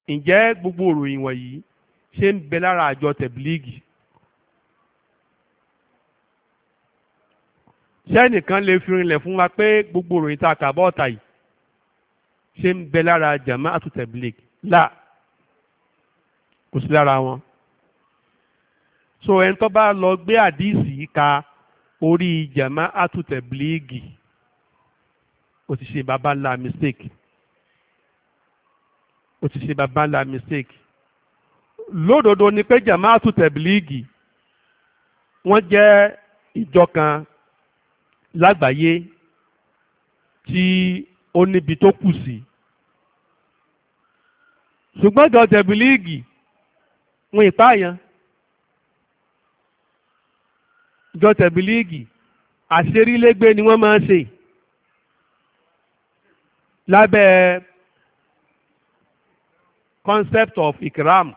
ǹjẹ́ gbogbo ìròyìn wọ̀nyí ṣé ń bẹ lára àjọ tẹ̀bílíìgì? sẹ́nìkan lè fi rinlẹ̀ fún wa pé gbogbo ìròyìn tá a kà bọ́ ọ̀tà yìí ṣé ń bẹ lára jama'atu tẹ̀bílíìgì? là kò sí lára wọn. so ẹni tó bá lọ gbé àdíìsì yìí ka orí jama'atu tẹ̀bílíìgì ó ti ṣe baba ńlá mistake. ó ti ṣe baba ńlá mistake. lódodo ni pé jama'atu tẹ̀bílíìgì wọ́n jẹ́ ìjọ kan lágbàáyé tí ó níbi tó kù sí. ṣùgbọ́n ìjọ tẹ̀bílíìgì wọn ìpáàyàn. ìjọ tẹ̀bílíìgì àṣerílégbé ni wọ́n máa ń ṣe lábẹ́ concept of ikram.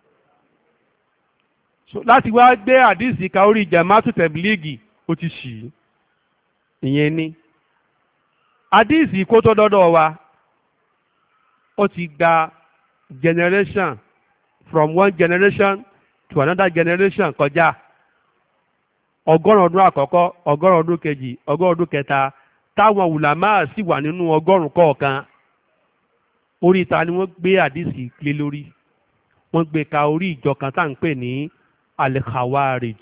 so láti wá gbé àdìsí ka orí jama'atu tẹ̀bílíìgì ó ti ṣì í. ìyẹn ni àdìsí kó tó dọ́dọ̀ wa ó ti gba generation from one generation to another generation kọjá. ọgọ́rùn ọdún àkọ́kọ́, ọgọ́rùn ọdún kejì, ọgọ́rùn ọdún kẹta, táwọn wùlámà sì wà nínú ọgọ́rùn kọ̀ọ̀kan. orí ta ni wọ́n gbé àdìsí lé lórí? wọ́n gbé ka orí ìjọ kan tá à ń pè ní al-Khawarij.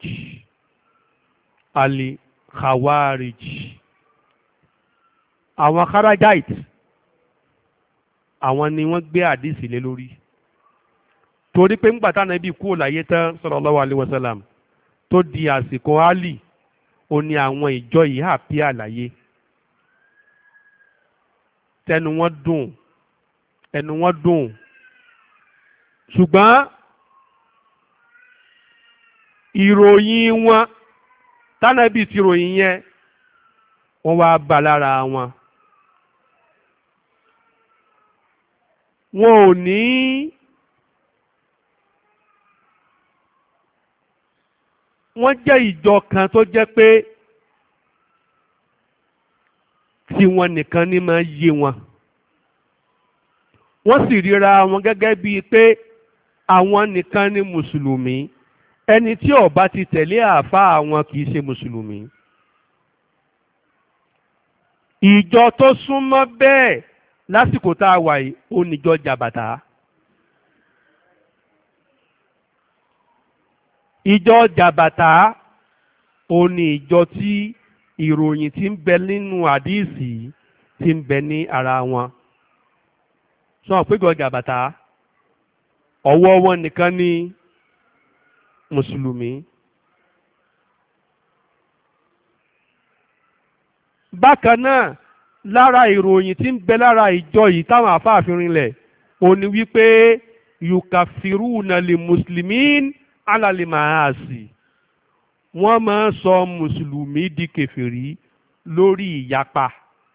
al-Khawarij. àwọn Kharajite àwọn ni wọ́n gbé àdìsí lé lórí. torí pé ńgbà táwọn ẹbí kúrò láyé tán sallallahu alaihi wasallam tó di àsìkò Ali ó ní àwọn ìjọ yìí àpí àlàyé. tẹnu wọn dùn, ẹnu wọn dùn. ṣùgbọ́n ìròyìn wọn tánàbí ti ròyìn yẹn wọ́n wá bá lára wọn. wọn ò ní wọ́n jẹ́ ìjọ kan tó jẹ́ pé tiwọn nìkan ní máa yé wọn. wọ́n sì ríra wọn gẹ́gẹ́ bíi pé àwọn nìkan ní mùsùlùmí. ẹni tí ó bá ti tẹ̀lé àáfàá àwọn kì í ṣe mùsùlùmí. ìjọ tó súnmọ́ bẹ́ẹ̀ lásìkò tá a wà yìí ó níjọ jàbàtà. ìjọ jàbàtà ó ní ìjọ tí ìròyìn tí ń bẹ nínú àdíìsì tí ń bẹ ní ara wọn. sọ pé ìjọ jàbàtà ọwọ́ wọn nìkan ní mùsùlùmí. bákan náà lára ìròyìn tí ń bẹ lára ìjọ yìí táwọn àfáàfin rinlẹ̀ ó ní wípé yukafiruna li muslimin alali mahasi. wọ́n máa ń sọ mùsùlùmí di kèfèrí lórí ìyapa,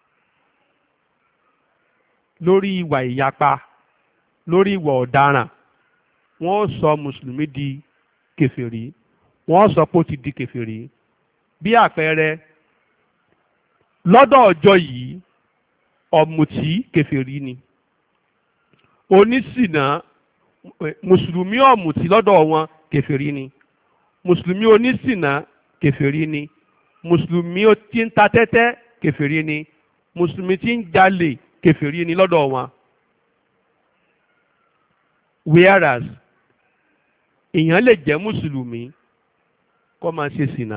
lórí ìwà ìyapa, lórí ìwà ọ̀daràn. wọ́n sọ mùsùlùmí di kèfèrí, wọ́n sọ pé ó ti di kèfèrí. bí àpẹẹrẹ lọ́dọ̀ ọjọ́ yìí ọ̀mùtí kèfèrí ni. oníṣìnà mùsùlùmí ọ̀mùtí lọ́dọ̀ wọn kèfèrí ni. mùsùlùmí oníṣìnà kèfèrí ni. mùsùlùmí tí ń ta tẹ́tẹ́ kèfèrí ni. mùsùlùmí tí ń jalè kèfèrí ni lọ́dọ̀ wọn. whereas èèyàn lè jẹ́ mùsùlùmí kó máa ṣe sìnà.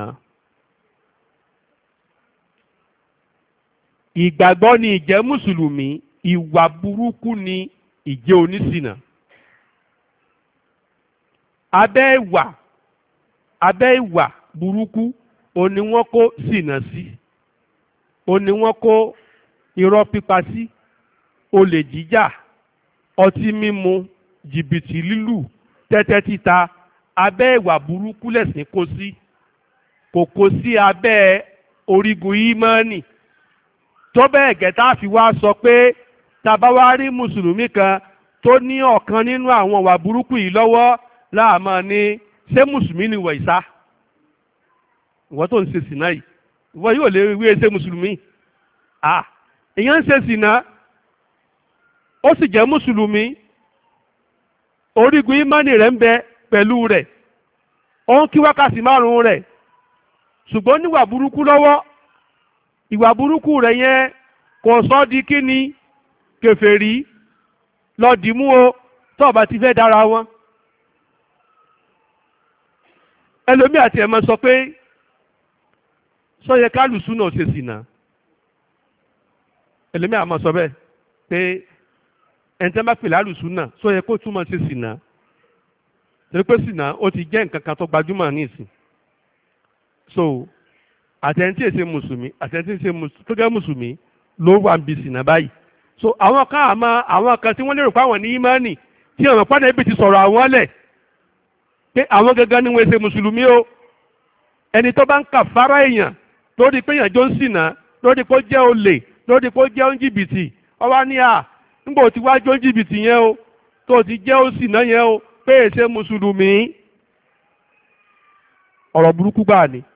ìgbàgbọ́ ni ìjẹ́ mùsùlùmí, ìwà burúkú ni ìjẹ́ oníṣìnà. abẹ́ ìwà burúkú òun ni wọ́n kó sìnà sí, òun ni wọ́n kó irọ́ pípa sí, olè jíjà, ọtí mímu, jìbìtì lílù, tẹ́tẹ́ títa. abẹ́ ìwà burúkú lẹ̀sìn kó sí, kò kó sí abẹ́ orígun ìmánì. tó bẹ́ẹ̀ gẹ́tà fi wá sọ pé tàbá wá rí mùsùlùmí kan tó ní ọ̀kan nínú àwọn ìwà burúkú yìí lọ́wọ́ láàmọ́ ní ṣé mùsùlùmí ni ìwọ ìsá? ìwọ tó ń ṣe sìnà yìí, ìwọ yóò lè wí ṣe mùsùlùmí. èèyàn ń ṣe sìnà ó sì jẹ́ mùsùlùmí, orígun ìmánì rẹ̀ ń bẹ pẹ̀lú rẹ̀ ó ń kí wákàtí márùn-ún rẹ̀ ṣùgbọ́n níwà burúkú lọ́wọ́ ìwà burúkú rẹ̀ yẹn kò sọ di kí ni kèfèrí lọ dìímú o tó bá ti fẹ́ dára wọn. ẹlòmíì àti ẹ̀mọ́ sọ pé sọ́yẹ kálùsù náà ṣe sìnà ẹlòmíì àmọ́ sọ bẹ́ẹ̀ pé ẹni tẹ́ bá pè lálùsù náà sọ́yẹ kó túmọ̀ ṣe sìnà torí pé sìnà ó ti jẹ́ nǹkan kan tó gbajúmọ̀ ní ìsìn so àtẹ̀ntì èsè mùsùlùmí àtẹ̀ntì èsè tó jẹ́ mùsùlùmí ló wà ń bi sìnà báyìí so àwọn kan àmọ́ àwọn kan tí wọ́n lérò pé àwọn ní ìmánì tí àwọn pàdé ibi ti sọ̀rọ̀ àwọn lẹ̀ pé àwọn gangan ni wọ́n ṣe mùsùlùmí o ẹni tó bá ń kà fara èèyàn lórí pé èèyàn jó ń sìnà lórí pé ó jẹ́ olè lórí pé ó jẹ́ oúnjìbìtì ọwá ní à ńgbò tí wàá jó oúnjìbìtì yẹn o tó ti jẹ́ ó sìnà yẹn o pé èsè mùsùlùmí ọ̀rọ̀ burúkú gbáà ni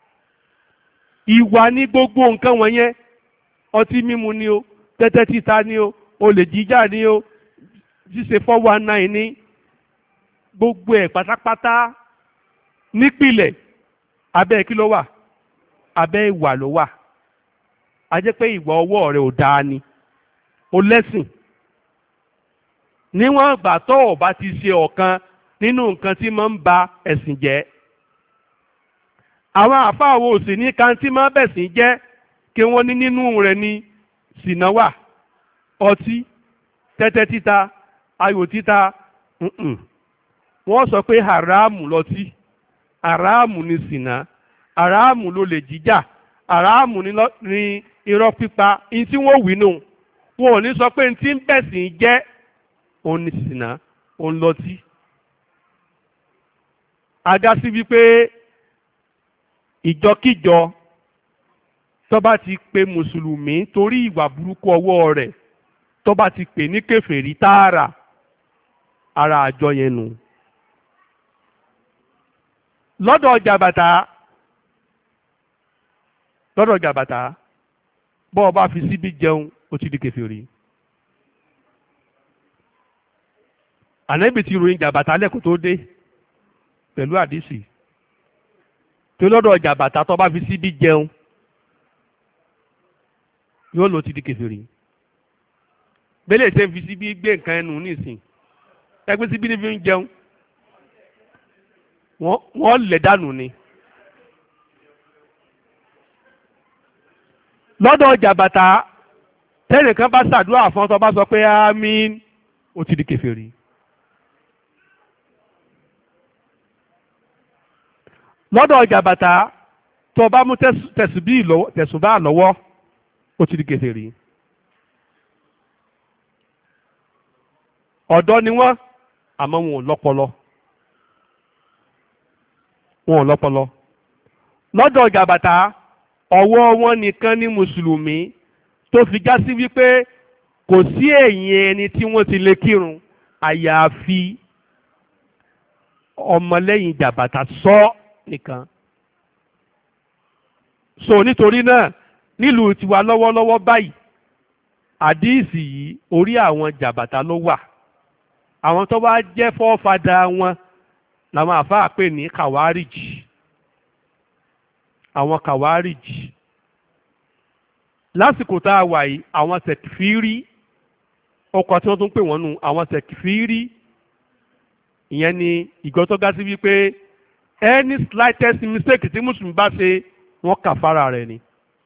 ìwà ní gbogbo nǹkan wọ̀nyẹn ọtí mímu ni o tẹ́tẹ́ títa ni o olè jíjà ni o ṣíṣe 419 ní gbogbo ẹ̀ pátápátá nípìlẹ̀ abẹ́ kí ló wà abẹ́ ìwà ló wà a jẹ́ pé ìwà ọwọ́ rẹ̀ ò dáa ni o lẹ́sìn níwọ̀n ìgbà tó o bá ti ṣe ọ̀kan nínú nǹkan tí máa ń ba ẹ̀sìn jẹ́ àwọn àfáà wo sì ní kan tí máa bẹ̀sìn jẹ́ kí wọ́n ní nínú rẹ̀ ní ṣìnà wà ọtí tẹ́tẹ́ títa ayò títa wọ́n sọ pé haramu lọtí haramu ni ṣìnà haramu ló lè jíjà haramu ni irọ́ pípa ní tí wọ́n wí nù wọn ò ní sọ pé ní tí ń bẹ̀sìn jẹ́ òun ni ṣìnà òun lọtí aga sí wípé ìjọkíjọ tó bá ti pe mùsùlùmí torí ìwà burúkú ọwọ́ rẹ̀ tó bá ti pè ní kèfèrí tààrà ara àjọ yẹn nù. lọ́dọ̀ jàbàtà bọ́ ọ bá fi síbí jẹun ó ti di kèfèrí. ànábì ti ròyìn jàbàtà lẹ́kùn tó dé pẹ̀lú àdìsí tó lọ́dọ̀ jàbàtà tó bá fi síbí jẹun yóò lò ti di kèfèrí. bẹ́lẹ̀ ṣe fi síbí gbé nǹkan ẹnu nísìn ẹgbẹ́ síbí ní fi ń jẹun wọ́n lẹ̀ dànù ni. lọ́dọ̀ jàbàtà tẹ́nìkan bá ṣàdúrà fún ọ tó bá sọ pé àmín ó ti di kèfèrí. lọ́dọ̀ jàbàtà tó bá mú tẹ̀sùbá lọ́wọ́ ó ti di kèfèrí. ọ̀dọ́ ni wọ́n àmọ́ wọn ò lọ́pọlọ. lọ́dọ̀ jàbàtà ọwọ́ wọn nìkan ní mùsùlùmí tó fi já sí wípé kò sí ẹ̀yìn ẹni tí wọ́n ti lè kírun àyàfi ọmọlẹ́yìn jàbàtà nìkan. so nítorí náà nílùú tiwa lọ́wọ́lọ́wọ́ báyìí àdíìsì yìí orí àwọn jàbàtà ló wà. àwọn tó bá jẹ́ fọ́fadà wọn làwọn àfáà pè ní kàwárìjì. àwọn kàwárìjì lásìkò tá a wà yìí àwọn tẹkifírí ọkọ̀ tí wọ́n tún pè wọ́n nù àwọn tẹkifírí ìyẹn ni ìgbọ́ tó ga sí wípé any slightest mistake tí mùsùlùmí bá ṣe wọ́n kàfàrà rẹ̀ ni.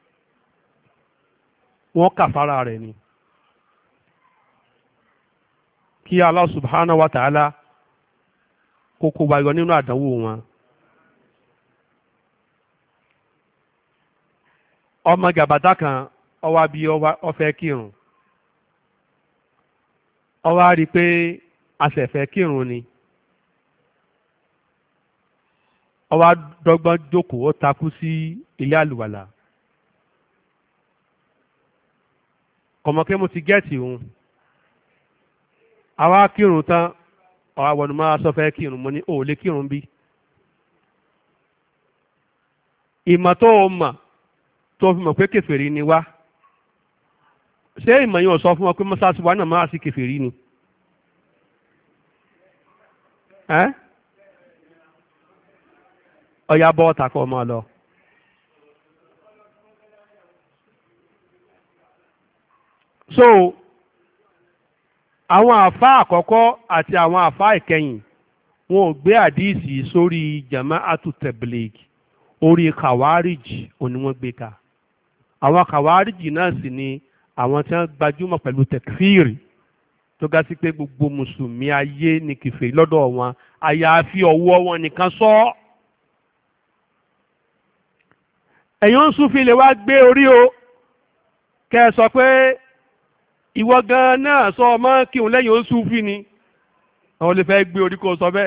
kí Allah subhanahu wa ta'ala kókó wáyọ nínú àdánwò wọn. ọmọ jàbàtà kan ọwá bí ọfẹ́ kírun ọwá rí pé àṣẹ̀fẹ́ kírun ni ọwá dọ́gbọ́n jókòó ó takú sí ilé àlùwàlà kọ̀mọ̀kẹ́ mo ti gẹ́ẹ̀tì òun àwa kírun tán ọwá wọnú máa sọ fẹ́ kírun mo ní ò lè kírun bí ìmọ̀ tó o mọ̀ tó fi mọ̀ pé kèfèrí ni wá ṣé ìmọ̀ yẹn ò sọ fún ọ pé mọ́sáàsì wa náà máa sí kèfèrí ni ọ̀yà bọ́ ọ̀tà kọ́ ọmọ lọ. so àwọn àfáà àkọ́kọ́ àti àwọn àfáà ìkẹyìn wọn ò gbé àdíìsì sórí jama'atu tabligh, orí kàwárìjì òní wọ́n gbé ka. àwọn kàwárìjì náà sì ni àwọn tí wọ́n gbajúmọ̀ pẹ̀lú tẹkfíìrì tó ga sí pé gbogbo mùsùlùmí ayé ní kèfèrí lọ́dọ̀ wọn àyàfi ọwọ́ wọn nìkan sọ. ẹ̀yin ń súnfin lè wá gbé orí o kẹ́ ẹ sọ pé ìwọ gan náà sọ ọmọ kí òun lẹ́yìn ó súnfin ni àwọn lè fẹ́ gbé orí kó sọ bẹ́ẹ̀.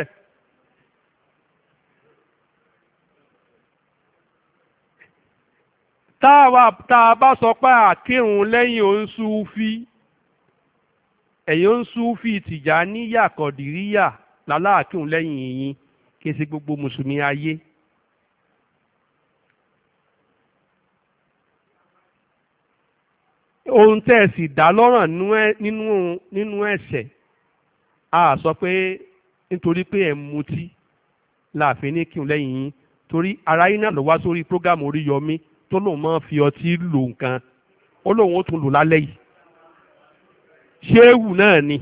tá a bá sọ pé àkírun lẹ́yìn ó ń súnfin, ẹ̀yin ó ń súnfin Tìjàníyà Kọ̀dìríyà láláàkírun lẹ́yìn yín kí n ṣe gbogbo mùsùlùmí ayé. ohun tẹ́ ẹ sì dá lọ́ràn nínú ẹ̀ṣẹ̀ a sọ pé nítorí pé ẹ̀ ń mutí láàfin ní kírun lẹ́yìn yín, torí ara yín náà lọ wá sórí prógámù Oríyọmí tó lòun máa fi ọtí lò nǹkan ó lòun ó tún lò lálẹ́ yìí ṣéwù náà ni.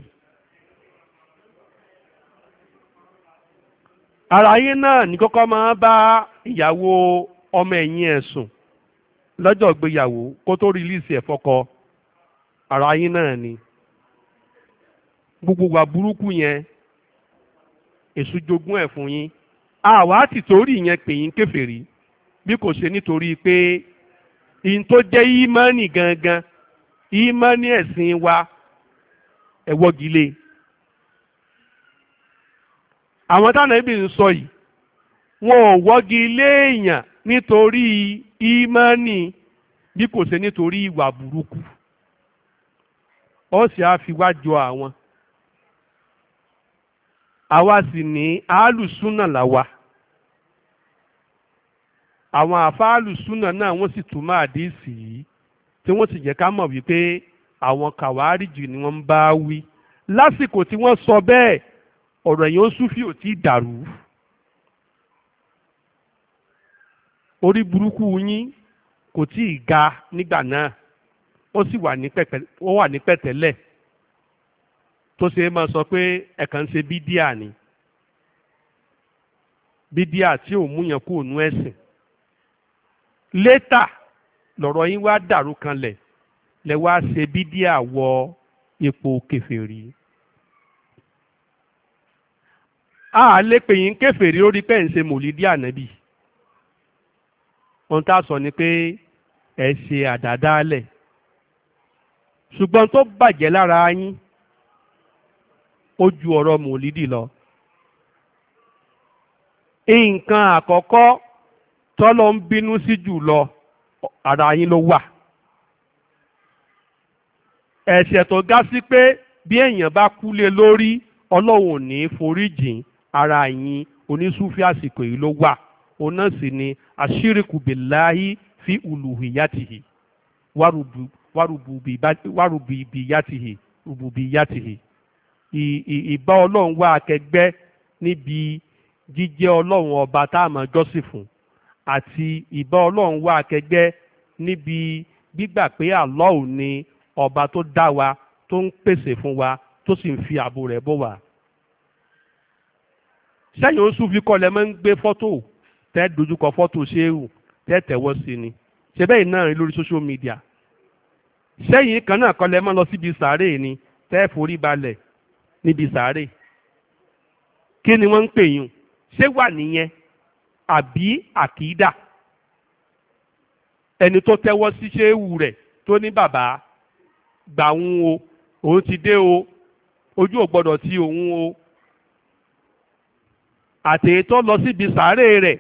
ara yín náà ní kọ́kọ́ máa bá ìyàwó ọmọ ẹ̀yìn ẹ̀ sùn lọ́jọ́ ìgbéyàwó kó tó rìlíìsì ẹ̀ fọ́kọ. ara yín náà ni. gbogbo wa burúkú yẹn èṣù jogún ẹ̀ fún yín. àwa ti torí yẹn pè yín kèfèrí bí kò ṣe nítorí pé ìyìn tó jẹ́ ìmánì gangan ìmánì ẹ̀sìn wa ẹ̀wọ́gilé. àwọn táwọn ẹbí ń sọ yìí wọn ò wọ́gi lé èèyàn nítorí ìmánì bí kò ṣe nítorí ìwà burúkú. ó sì á fi wá jọ àwọn. àwa sì ní àálùsúnà làwa. àwọn àfáàlùsúnà náà wọ́n sì túmọ̀ àdíìsì yìí tí wọ́n sì jẹ́ ká mọ̀ wípé àwọn kàwárìjì ni wọ́n ń bá wí. lásìkò tí wọ́n sọ bẹ́ẹ̀ ọ̀rọ̀ yẹn ó súfì ò tí ì dàrú. orí burúkú yín kò tí ì ga nígbà náà ó sì wà ní pẹ̀tẹ́lẹ̀ tó ṣe é máa sọ pé ẹ̀kan ń ṣe bídíà ni bídíà tí ò múyàn kúrò nú ẹ̀sìn. létà lọ̀rọ̀ yín wá dàrú kanlẹ̀ lẹ wá ṣe bídíà wọ ipò kèfèrí. a lè pè yín kèfèrí lórí pé ń ṣe mòlídì ànábì. ohun tá a sọ ni pé ẹ ṣe àdádálẹ̀ ṣùgbọ́n tó bàjẹ́ lára yín ó ju ọ̀rọ̀ mòlídì lọ. nǹkan àkọ́kọ́ tọ́lọ́ ń bínú sí jù lọ ara yín ló wà. ẹ̀ṣẹ̀ tó ga sí pé bí èèyàn bá kú lé lórí Ọlọ́run ò ní foríjìn ara yín onísúfì àsìkò yìí ló wà. òun náà sì ni àṣírìkù bìláhí fi uluhiyatihi rububiyatihi ìbá Ọlọ́run wá akẹgbẹ́ níbi jíjẹ́ Ọlọ́run ọba tá a máa jọ́sìn fún àti ìbá Ọlọ́run wá akẹgbẹ́ níbi gbígbà pé Allah ni ọba tó dá wa tó ń pèsè fún wa tó sì ń fi ààbò rẹ̀ bò wá. sẹ́yìn oṣù fi kọ́lẹ̀ máa ń gbé fọ́tò tẹ́ dojúkọ fọ́tò ṣéwù tẹ́ tẹ̀wọ́ sí ni ṣe bẹ́ẹ̀ náà rí lórí social media. sẹ́yìn kan náà kọ́lẹ̀ máa lọ síbi sàárè ni tẹ́ forí balẹ̀ níbi sàárè. kí ni wọ́n ń pè yín ṣé wà nìyẹn àbí àkìdá? ẹni tó tẹ́wọ́ sí ṣéwù rẹ̀ tó ní bàbá gbà òun o òun ti dé o ojú ò gbọ́dọ̀ ti òun o àtèyí tó lọ síbi sàárè rẹ̀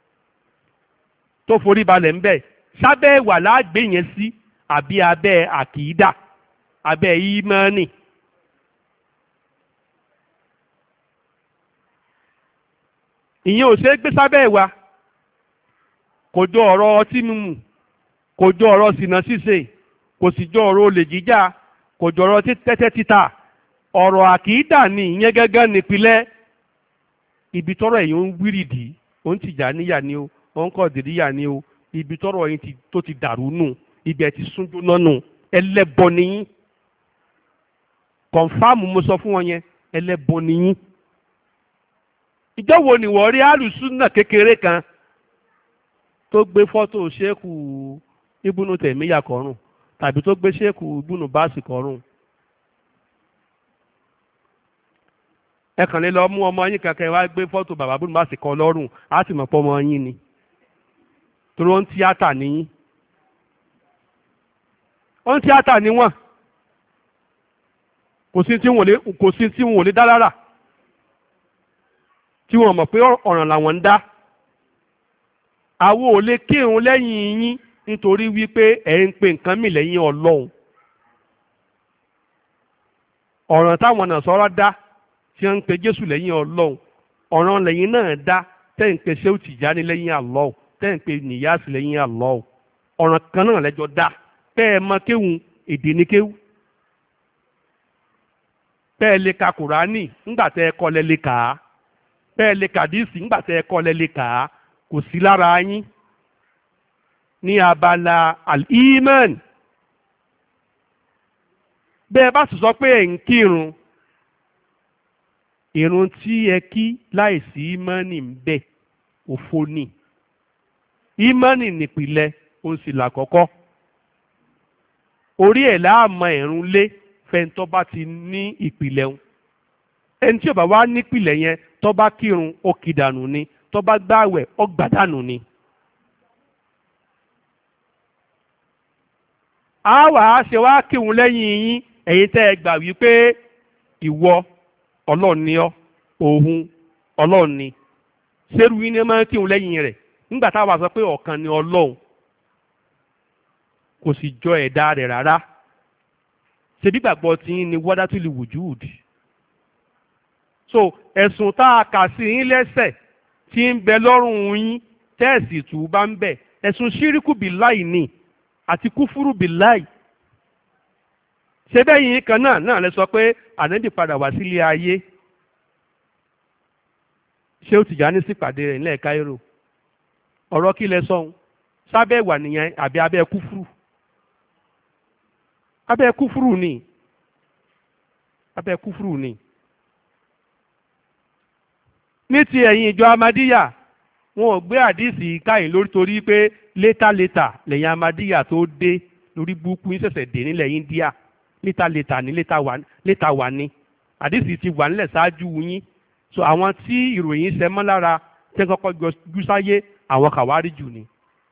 tó forí balẹ̀ ńbẹ̀ sábẹ́ ìwà láàgbé yẹn sí àbí abẹ́ àkìdá abẹ́ ìmánì. ìyẹn ò ṣeé gbé sábẹ́ ìwà. kò jọ ọ̀rọ̀ ọtí mímu kò jọ ọ̀rọ̀ sìnà ṣíṣe kò sì jọ ọ̀rọ̀ olè jíjà kò jọ ọ̀rọ̀ tẹ́tẹ́ títa ọ̀rọ̀ àkìdá ni ìyẹn gẹ́gẹ́ nípìnlẹ̀. ibi tọ́rọ̀ ẹ̀yin ń wírìdì ó ń Tìjàníyà ni o ó ń Kọ̀dìríyà ni o ibi tọ́rọ̀ ẹ̀yin tó ti dàrú nù ibi ẹ̀ ti súnjú lọ́nù ẹlẹ́bọ nìyí kọ̀ǹfàmù mo sọ fún wọn yẹn ẹlẹ́bọ nìyí. ìjọ wo ni wọ́n rí àlùsùnà kékeré kan tó gbé fọ́tò ṣéèkù Ibùnú Tẹ̀míyà kọrùn tàbí tó gbé ṣéèkù Ibùnú Báàsì kọrùn. ẹ kàn lè lọ mú ọmọ yín kankan wá gbé fọ́tò bàbá Ibùnú Báàsì kọ lọ́rùn á sì mọ̀ pé ọmọ yín ni torí ó ń tíátà nìyí ó ń tíátà ni wọ́n kò sí tí wọn ò lè dá lára tí wọ́n mọ̀ pé ọ̀ràn làwọn ń dá àwọn ò lè kírun lẹ́yìn yín nítorí wípé ẹ̀ ń pe nǹkan mì lẹ́yìn Ọlọ́run ọ̀ràn táwọn Nàsárà dá tí wọ́n ń pe Jésù lẹ́yìn Ọlọ́run ọ̀ràn lẹ́yìn náà dá tẹ́ ń pe Ṣéhù Tìjání lẹ́yìn Allah tẹ́ ń pe Níyàsì lẹ́yìn Allah ọ̀ràn kan náà lẹ́jọ́ dá bẹ́ẹ̀ mọ kéwù èdè ní kéwù bẹ́ẹ̀ lè ka Kùránì ńgbà tẹ́ ẹ kọ́ lẹ́ lè kà á bẹ́ẹ̀ lè ka díìsì ńgbà tẹ́ ẹ kọ́ lẹ́ lè kà á kò sí lára yín ní abala al-iman bẹ́ẹ̀ bá sì sọ pé ẹ̀ ń kírun ìrun tí ẹ kí láìsí ìmánì ń bẹ òfo ni ìmánì nípìlẹ̀ ó sì làkọ́kọ́ orí ẹ̀ láàmọ ìrun lé fẹ́ntọ́ bá ti ní ìpìlẹ̀ ń ẹni tí ó bá wá nípìlẹ̀ yẹn tó bá kírun ó kì dànù ni tó bá gbààwẹ̀ ó gbà dànù ni. a wà á ṣe wá kírun lẹ́yìn yín ẹ̀yin tẹ́ ẹ gbà wípé ìwọ Ọlọ́run ni ọ́ òun Ọlọ́run ni ṣerú yín ni máa ń kírun lẹ́yìn rẹ̀ nígbà táwa sọ pé ọ̀kan ni Ọlọ́run kò sì jọ ẹ̀dá rẹ̀ rárá ṣebí gbàgbọ́ tí yín ni wadatul wujud so ẹ̀sùn tá a kà sí yín lẹ́sẹ̀ tí ń bẹ lọ́rùn yín tẹ́ẹ̀sì tù bá ń bẹ̀ ẹ̀sùn ṣíríkù bíláì ni àti kúfúrú bíláì ṣé bẹ́yìn kan náà lẹ sọ pé ànábì padà wá sílé ayé ṣé ó Tìjàní sípàdé rẹ̀ nílẹ̀ Káírò ọ̀rọ̀ kí lẹ sọ́hun sábẹ́ ìwà nìyẹn àbí abẹ́ kúfúrú abẹ́ kúfúrú ni abẹ́ kúfúrú ni. ní ti ẹ̀yin ìjọ Amadíyà wọn ò gbé àdìsí káyìn lórí torí pé létà lẹ́yìn Amadíyà tó dé lórí burúkú yín ṣẹ̀ṣẹ̀ dé nílẹ̀ India létà ní létà wà ní àdìsí ti wà nílẹ̀ ṣáájú yín so àwọn tí ìròyìn ṣẹ mọ́ lára tẹ́ kọ́kọ́ gbọ́ sáyé àwọn kàwárí jù ni.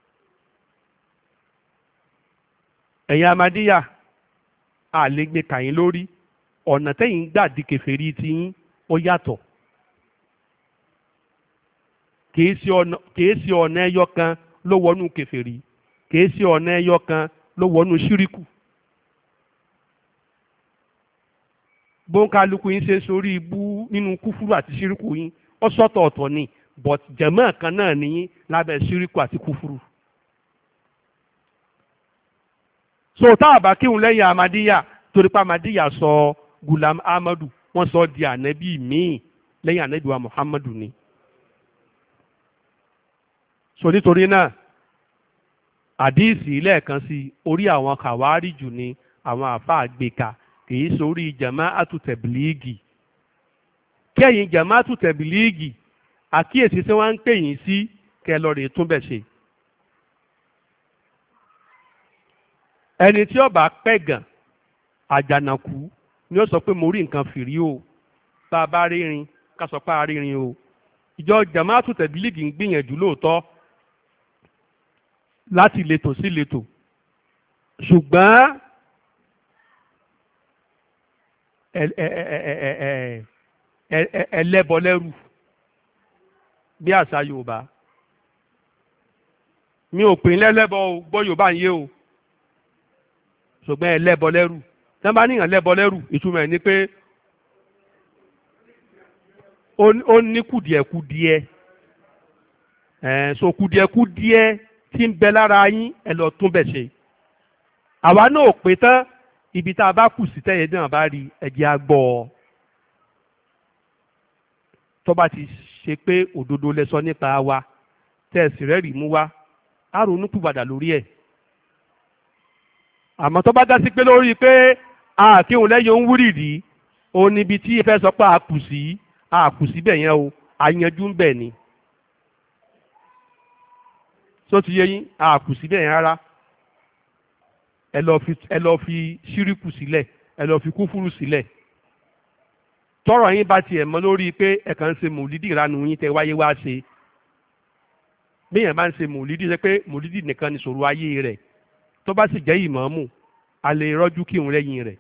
ẹ̀yin Amadíyà àlégbé kàyín lórí ọ̀nà tẹ́yìn gbà di kèfèrí tí yín ó yàtọ̀ kìí sí ọ̀nà ẹyọ kan ló wọnú kèfèrí kìí sí ọ̀nà ẹyọ kan ló wọnú ṣíríkù bóńkálukú yín ṣe sórí ibú nínú kúfúrú àti ṣíríkù yín ó sọ́tọ̀ ọ̀tọ̀ ni but jẹ̀mọ́ kan náà nìyí lábẹ́ ṣíríkù àti kúfúrú. so táwọn bá kírun lẹ́yìn Amadíyà torí pé Amadíyà sọ Gulam Ahmadu wọ́n sọ di ànábì míì lẹ́yìn ànábì wa Muhammadu ni. so nítorí náà àdíìsì lẹ́ẹ̀kan sí orí àwọn kàwárí jù ni àwọn àfáà gbéka kìí sórí Jama'atu Tablighi kẹ́yìn Jama'atu Tablighi àkíyèsí tí wọ́n ń pè yín sí kẹlọ́rì túnbẹ̀ ṣe. ẹni tí ó bá pẹ̀gàn àjànàkú ni ó sọ pé mo rí nǹkan fìrí o bá a bá rírin ká sọ pé a rírin o ìjọ Jama'atu Tablighi ń gbìyànjú lóòótọ́ láti letò sí letò ṣùgbọ́n ẹlẹ́bọlẹ́rù bí àṣà Yorùbá mi ò pè lẹ́lẹ́bọ o gbọ́ Yorùbá ń yé o ṣùgbọ́n ẹlẹ́bọlẹ́rù tí wọ́n bá níyàn lẹ́bọlẹ́rù ìtumọ̀ ẹ̀ ni pé ó ní kùdìẹ̀kùdìẹ̀ so kùdìẹ̀kùdìẹ̀ tí ń bẹ lára yín ẹ lọ tún bẹ̀ ṣe àwa náà ò pé tán ibi tá a bá kù sí tẹ́yẹ náà bá rí ẹ̀jẹ̀ á gbọ́ ọ tó bá ti ṣe pé òdodo lẹ sọ nípa wa tẹ̀sí rẹ̀ rí mú wá á ronú pìwàdà lórí ẹ̀. àmọ́ tó bá dá sí pé lórí pé àkíhùn lẹ́yìn òun wúrìdì òun níbi tí ẹ fẹ́ sọ pé àkù sí bẹ̀ yẹn o àyanjú ń bẹ̀ ni. só ti yé yín àkù sí bẹ̀ yẹn rárá ẹ lọ fi ṣíríkù sílẹ̀ ẹ lọ fi kúfúrú sílẹ̀. tọ́rọ̀ yín bá tiẹ̀ mọ́ lórí pé ẹ kàn ń ṣe mòlídì ìranu yín tẹ wáyé wá ṣe béèyàn bá ń ṣe mòlídì ṣe pé mòlídì nìkan ni ṣòro ayé rẹ̀ tó bá sì jẹ́ ìmáàmù a lè rọ́jú kírun lẹ́yìn rẹ̀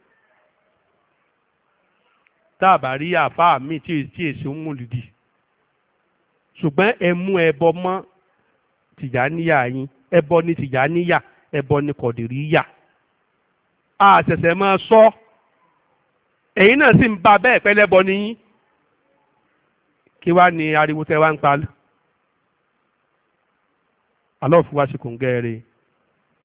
tá a bá rí àfáà míì tí èsì ń mòlídì ṣùgbọ́n ẹ mú ẹbọ mọ́ tìjàníyà yín ẹbọ ní tìjàníyà ẹbọ ní kọ̀dìríyà a ṣẹ̀ṣẹ̀ máa sọ ẹ̀yin náà sì ń ba bẹ́ẹ̀ pẹ́lẹ́bọ ní yín kí wá ní ariwo tẹ́ wá ń pa alọ́ fún wa ṣe kò ń gẹ́rẹ́.